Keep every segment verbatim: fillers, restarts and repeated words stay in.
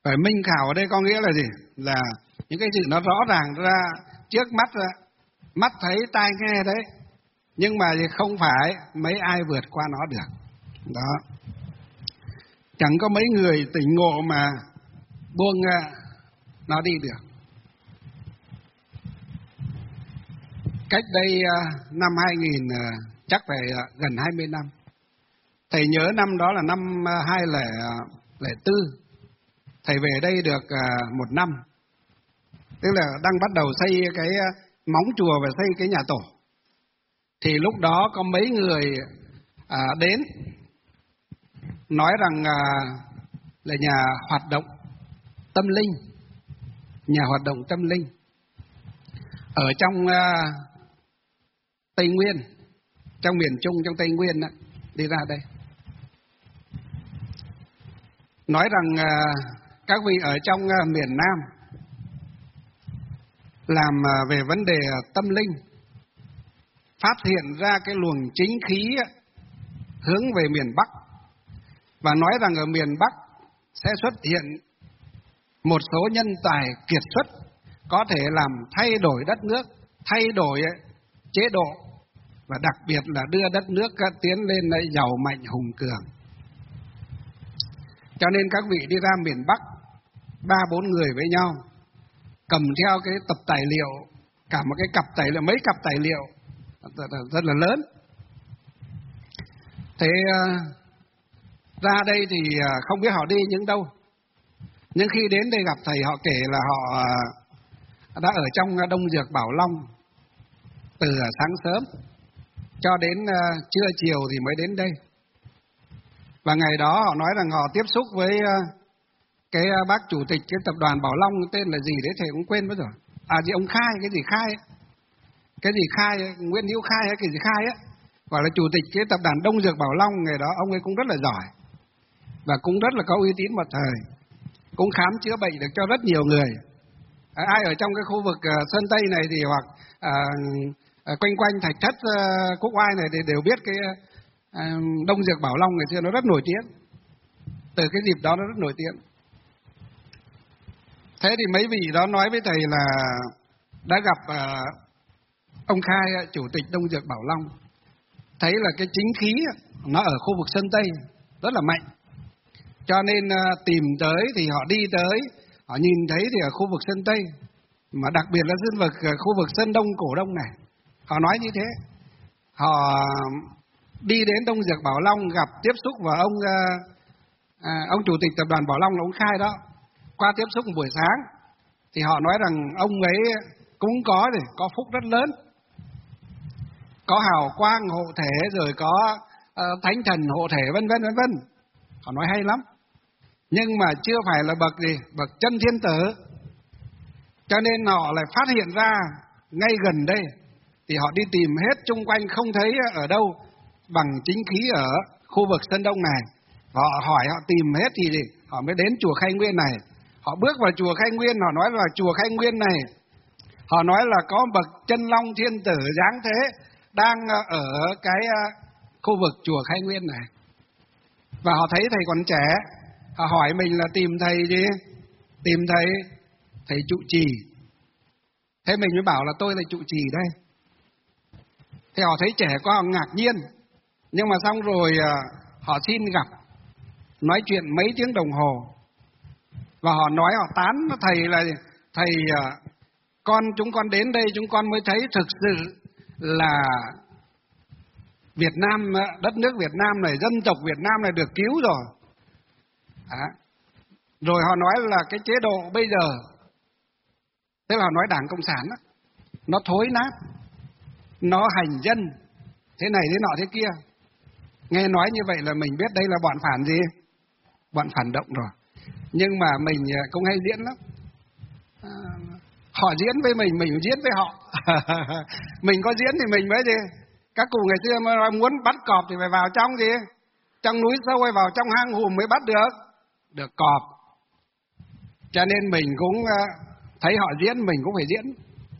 Phải minh khảo ở đây có nghĩa là gì? Là những cái gì nó rõ ràng ra trước mắt ra, mắt thấy tai nghe đấy, nhưng mà không phải mấy ai vượt qua nó được. Đó. Chẳng có mấy người tỉnh ngộ mà buông nó đi được. Cách đây năm hai nghìn, chắc phải gần hai mươi năm. Thầy nhớ năm đó là năm hai nghìn lẻ bốn. Thầy về đây được một năm. Tức là đang bắt đầu xây cái móng chùa và xây cái nhà tổ. Thì lúc đó có mấy người à, đến nói rằng à, là nhà hoạt động tâm linh, nhà hoạt động tâm linh ở trong à, Tây Nguyên, trong miền Trung, trong Tây Nguyên đó, đi ra đây nói rằng à, các vị ở trong à, miền Nam làm à, về vấn đề à, tâm linh, phát hiện ra cái luồng chính khí hướng về miền Bắc, và nói rằng ở miền Bắc sẽ xuất hiện một số nhân tài kiệt xuất có thể làm thay đổi đất nước, thay đổi chế độ, và đặc biệt là đưa đất nước tiến lên giàu mạnh hùng cường. Cho nên các vị đi ra miền Bắc ba bốn người với nhau, cầm theo cái tập tài liệu, cả một cái cặp tài liệu, mấy cặp tài liệu rất là lớn. Thế ra đây thì không biết họ đi những đâu, nhưng khi đến đây gặp thầy, họ kể là họ đã ở trong Đông Dược Bảo Long từ sáng sớm cho đến trưa chiều thì mới đến đây. Và ngày đó họ nói rằng họ tiếp xúc với cái bác chủ tịch cái tập đoàn Bảo Long, tên là gì đấy thầy cũng quên mất rồi. À gì ông Khai, cái gì Khai ấy. Cái gì Khai, Nguyễn Hữu Khai hay cái gì Khai á, gọi là chủ tịch cái tập đoàn Đông Dược Bảo Long. Ngày đó ông ấy cũng rất là giỏi và cũng rất là có uy tín một thời, cũng khám chữa bệnh được cho rất nhiều người. À, ai ở trong cái khu vực uh, Sơn Tây này thì hoặc uh, uh, quanh quanh Thạch Thất, uh, Quốc Oai này thì đều biết cái uh, Đông Dược Bảo Long ngày xưa nó rất nổi tiếng. Từ cái dịp đó nó rất nổi tiếng. Thế thì mấy vị đó nói với thầy là đã gặp uh, ông Khai, chủ tịch Đông Dược Bảo Long, thấy là cái chính khí nó ở khu vực Sơn Tây rất là mạnh. Cho nên uh, tìm tới thì họ đi tới, họ nhìn thấy thì ở khu vực Sơn Tây, mà đặc biệt là dân vực uh, khu vực Sơn Đông, Cổ Đông này, họ nói như thế. Họ đi đến Đông Dược Bảo Long gặp tiếp xúc và ông uh, uh, ông chủ tịch tập đoàn Bảo Long là ông Khai đó. Qua tiếp xúc một buổi sáng thì họ nói rằng ông ấy cũng có thì có phúc rất lớn, có hào quang hộ thể, rồi có uh, thánh thần hộ thể, vân vân vân vân. Họ nói hay lắm, nhưng mà chưa phải là bậc gì, bậc chân thiên tử. Cho nên họ lại phát hiện ra ngay gần đây, thì họ đi tìm hết chung quanh không thấy ở đâu bằng chính khí ở khu vực Sơn Đông này. Họ hỏi, họ tìm hết thì gì, họ mới đến chùa Khai Nguyên này. Họ bước vào chùa Khai Nguyên, họ nói là chùa Khai Nguyên này, họ nói là có bậc chân long thiên tử giáng thế đang ở cái khu vực chùa Khai Nguyên này. Và họ thấy thầy còn trẻ, họ hỏi mình là tìm thầy gì? Tìm thầy, thầy trụ trì. Thế mình mới bảo là tôi là trụ trì đây. Thế họ thấy trẻ quá, họ ngạc nhiên. Nhưng mà xong rồi họ xin gặp, nói chuyện mấy tiếng đồng hồ. Và họ nói, họ tán thầy là thầy, con chúng con đến đây chúng con mới thấy thực sự là Việt Nam, đất nước Việt Nam này, dân tộc Việt Nam này được cứu rồi. À, rồi họ nói là cái chế độ bây giờ, tức là họ nói Đảng Cộng sản đó, nó thối nát, nó hành dân, thế này thế nọ thế kia. Nghe nói như vậy là mình biết đây là bọn phản gì? Bọn phản động rồi. Nhưng mà mình cũng hay diễn lắm. À, họ diễn với mình, mình diễn với họ. Mình có diễn thì mình mới gì? Các cụ ngày xưa mà muốn bắt cọp thì phải vào trong gì? Trong núi sâu hay vào trong hang hùm mới bắt được được cọp. Cho nên mình cũng thấy họ diễn, mình cũng phải diễn.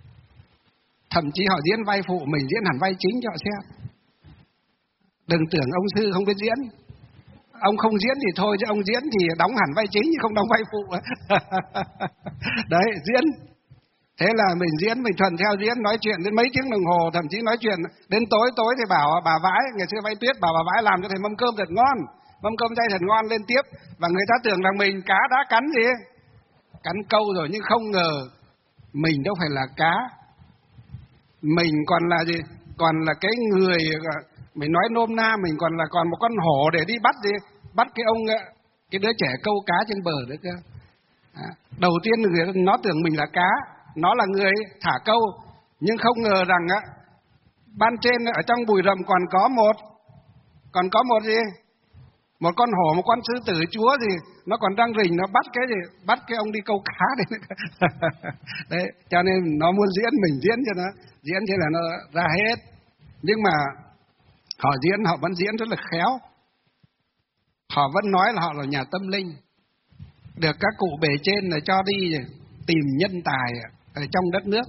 Thậm chí họ diễn vai phụ, mình diễn hẳn vai chính cho họ xem. Đừng tưởng ông sư không biết diễn. Ông không diễn thì thôi, chứ ông diễn thì đóng hẳn vai chính chứ không đóng vai phụ. Đấy, diễn. Thế là mình diễn, mình thuần theo diễn, nói chuyện đến mấy tiếng đồng hồ, thậm chí nói chuyện đến tối. Tối thì bảo bà Vãi, ngày xưa Vãi Tuyết, bảo bà Vãi làm cho thầy mâm cơm thật ngon, mâm cơm chay thật ngon, lên tiếp. Và người ta tưởng rằng mình cá đã cắn gì, cắn câu rồi, nhưng không ngờ mình đâu phải là cá. Mình còn là gì? Còn là cái người, mình nói nôm na, mình còn là còn một con hổ để đi bắt gì? Bắt cái ông, cái đứa trẻ câu cá trên bờ nữa cơ. À, đầu tiên người nó tưởng mình là cá, nó là người thả câu, nhưng không ngờ rằng á, ban trên ở trong bụi rậm còn có một, còn có một gì? Một con hổ, một con sư tử chúa gì, nó còn đang rình, nó bắt cái gì? Bắt cái ông đi câu cá đấy. Đấy, cho nên nó muốn diễn, mình diễn cho nó, diễn thế là nó ra hết. Nhưng mà họ diễn, họ vẫn diễn rất là khéo. Họ vẫn nói là họ là nhà tâm linh. Được các cụ bề trên là cho đi tìm nhân tài ở trong đất nước.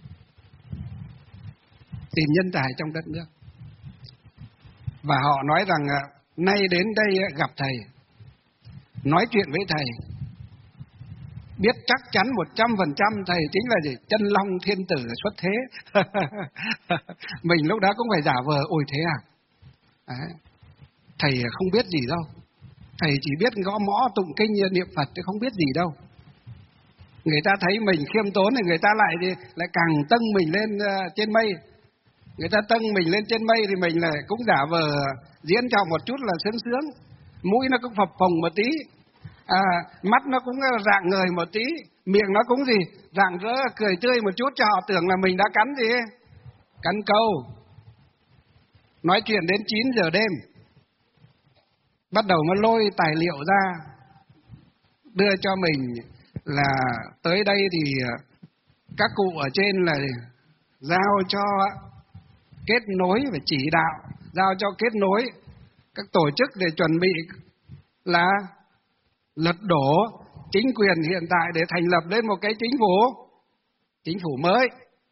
Tìm nhân tài trong đất nước. Và họ nói rằng nay đến đây gặp thầy, nói chuyện với thầy, biết chắc chắn một trăm phần trăm thầy chính là gì? Chân long thiên tử xuất thế. Mình lúc đó cũng phải giả vờ, ôi thế à? Đấy. Thầy không biết gì đâu. Thầy chỉ biết gõ mõ tụng kinh niệm Phật chứ không biết gì đâu. Người ta thấy mình khiêm tốn thì người ta lại đi, lại càng tâng mình lên uh, trên mây. Người ta tâng mình lên trên mây thì mình lại cũng giả vờ diễn cho một chút là sướng sướng. Mũi nó cũng phập phồng một tí, à, mắt nó cũng rạng ngời một tí, miệng nó cũng gì rạng rỡ cười tươi một chút cho họ tưởng là mình đã cắn gì, cắn câu. Nói chuyện đến chín giờ đêm, bắt đầu nó lôi tài liệu ra đưa cho mình là tới đây thì các cụ ở trên là giao cho kết nối và chỉ đạo, giao cho kết nối các tổ chức để chuẩn bị là lật đổ chính quyền hiện tại để thành lập lên một cái chính phủ, chính phủ mới.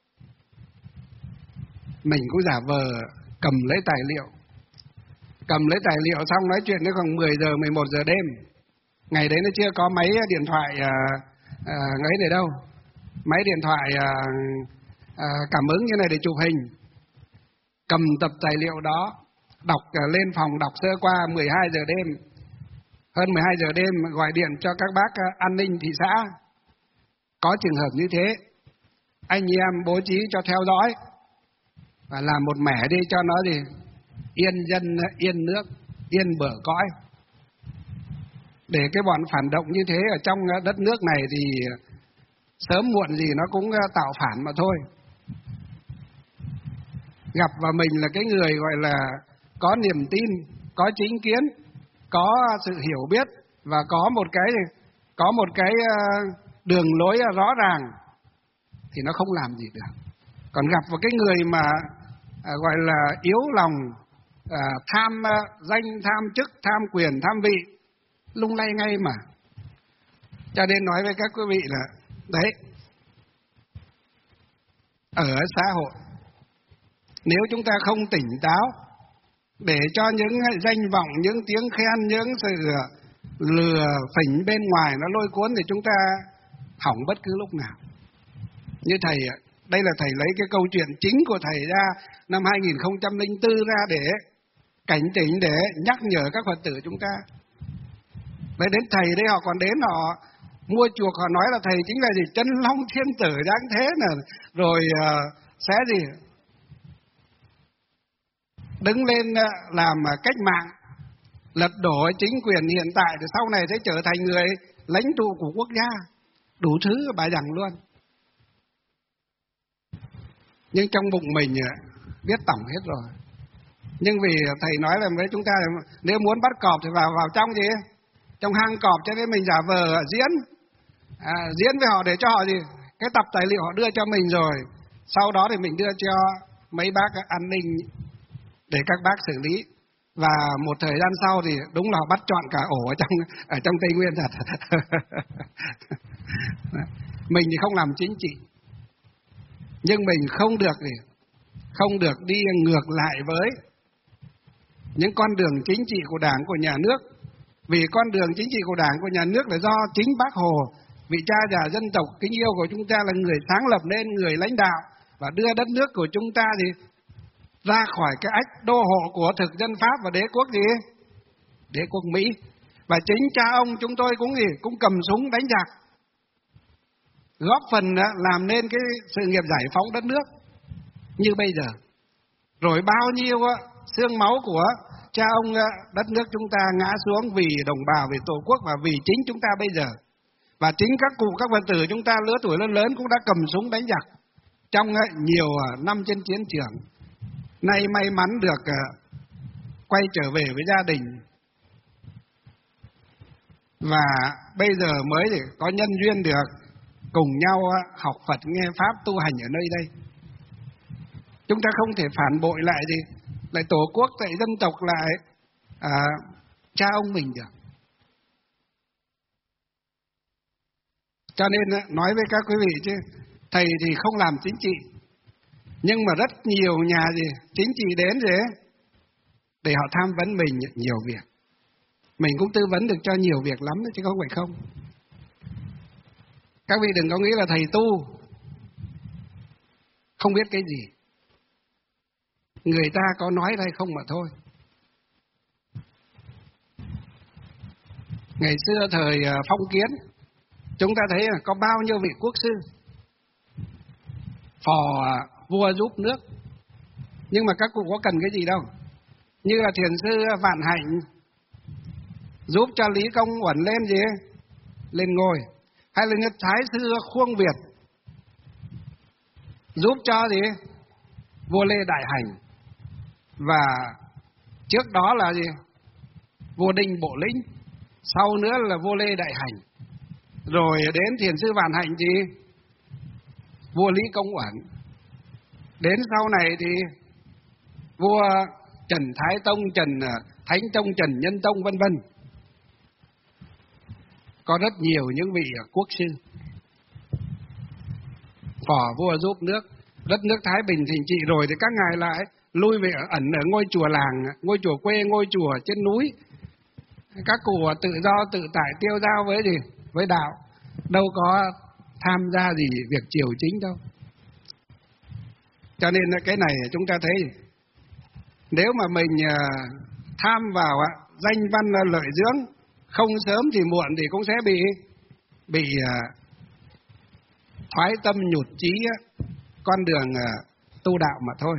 Mình cũng giả vờ cầm lấy tài liệu, cầm lấy tài liệu xong nói chuyện đến khoảng mười giờ, mười một giờ đêm. Ngày đấy nó chưa có máy điện thoại à, à, ấy này đâu, máy điện thoại à, à, cảm ứng như này để chụp hình. Cầm tập tài liệu đó, đọc à, lên phòng đọc sơ qua. Mười hai giờ đêm, hơn mười hai giờ đêm gọi điện cho các bác à, an ninh thị xã. Có trường hợp như thế, anh em bố trí cho theo dõi và làm một mẻ đi cho nó gì yên dân, yên nước, yên bờ cõi. Để cái bọn phản động như thế ở trong đất nước này thì sớm muộn gì nó cũng tạo phản mà thôi. Gặp vào mình là cái người gọi là có niềm tin, có chính kiến, có sự hiểu biết và có một cái có một cái đường lối rõ ràng thì nó không làm gì được. Còn gặp vào cái người mà à, gọi là yếu lòng, à, tham à, danh, tham chức, tham quyền, tham vị, lung lay ngay mà. Cho nên nói với các quý vị là đấy, ở xã hội nếu chúng ta không tỉnh táo để cho những danh vọng, những tiếng khen, những sự lừa phỉnh bên ngoài nó lôi cuốn thì chúng ta hỏng bất cứ lúc nào. Như thầy, đây là thầy lấy cái câu chuyện chính của thầy ra năm hai nghìn không trăm lẻ bốn ra để cảnh tỉnh, để nhắc nhở các Phật tử chúng ta. Đấy, đến thầy đấy họ còn đến họ mua chuộc, họ nói là thầy chính là gì? Chân long thiên tử đáng thế nè, rồi uh, sẽ gì? Đứng lên uh, làm uh, cách mạng, lật đổ chính quyền hiện tại, thì sau này sẽ trở thành người lãnh tụ của quốc gia, đủ thứ bài giảng luôn. Nhưng trong bụng mình biết tổng hết rồi. Nhưng vì thầy nói là với chúng ta là nếu muốn bắt cọp thì vào vào trong gì? Trong hang cọp, cho nên mình giả vờ diễn. À, diễn với họ để cho họ gì? Cái tập tài liệu họ đưa cho mình rồi. Sau đó thì mình đưa cho mấy bác an ninh để các bác xử lý. Và một thời gian sau thì đúng là họ bắt trọn cả ổ ở trong, ở trong Tây Nguyên thật. Mình thì không làm chính trị, nhưng mình không được gì, không được đi ngược lại với những con đường chính trị của Đảng, của nhà nước, Vì con đường chính trị của Đảng, của nhà nước là do chính Bác Hồ, vị cha già dân tộc kính yêu của chúng ta, là người sáng lập nên, người lãnh đạo và đưa đất nước của chúng ta thì ra khỏi cái ách đô hộ của thực dân Pháp và đế quốc gì? Đế quốc Mỹ. Và chính cha ông chúng tôi cũng gì? Cũng cầm súng đánh giặc, góp phần làm nên cái sự nghiệp giải phóng đất nước như bây giờ. Rồi bao nhiêu xương máu của cha ông, đất nước chúng ta ngã xuống vì đồng bào, vì Tổ quốc và vì chính chúng ta bây giờ. Và chính các cụ, các Phật tử chúng ta lứa tuổi lớn lớn cũng đã cầm súng đánh giặc trong nhiều năm trên chiến trường. Nay may mắn được quay trở về với gia đình, và bây giờ mới có nhân duyên được cùng nhau học Phật, nghe Pháp, tu hành ở nơi đây. Chúng ta không thể phản bội lại gì, lại Tổ quốc, lại dân tộc, lại à, cha ông mình được. Cho nên nói với các quý vị chứ, thầy thì không làm chính trị, nhưng mà rất nhiều nhà gì chính trị đến gì để họ tham vấn mình nhiều việc. Mình cũng tư vấn được cho nhiều việc lắm chứ không phải không. Các vị đừng có nghĩ là thầy tu không biết cái gì. Người ta có nói đây không mà thôi. Ngày xưa thời phong kiến, chúng ta thấy là có bao nhiêu vị quốc sư, phò vua giúp nước. Nhưng mà các cụ có cần cái gì đâu. Như là thiền sư Vạn Hạnh giúp cho Lý Công Uẩn lên gì? Lên ngôi. Hay là như Thái sư Khuông Việt giúp cho gì? Vua Lê Đại Hành. Và trước đó là gì? Vua Đinh Bộ Lĩnh. Sau nữa là vua Lê Đại Hành. Rồi đến thiền sư Vạn Hạnh gì? Vua Lý Công Uẩn. Đến sau này thì vua Trần Thái Tông, Trần Thánh Tông, Trần Nhân Tông vân vân. Có rất nhiều những vị quốc sư, phò vua giúp nước, đất nước Thái Bình thịnh trị. Rồi thì các ngài lại lui về ẩn ở ngôi chùa làng, ngôi chùa quê, ngôi chùa trên núi. Các cụ tự do tự tại tiêu dao với gì? Với đạo, đâu có tham gia gì việc triều chính đâu. Cho nên cái này chúng ta thấy, nếu mà mình tham vào danh văn lợi dưỡng, không sớm thì muộn thì cũng sẽ bị bị thoái tâm nhụt chí con đường tu đạo mà thôi.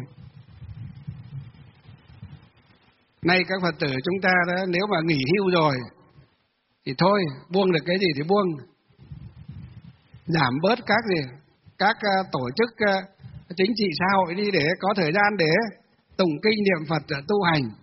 Nay các Phật tử chúng ta đó, nếu mà nghỉ hưu rồi thì thôi, buông được cái gì thì buông, giảm bớt các gì các tổ chức chính trị xã hội đi, để có thời gian để tụng kinh niệm Phật tu hành.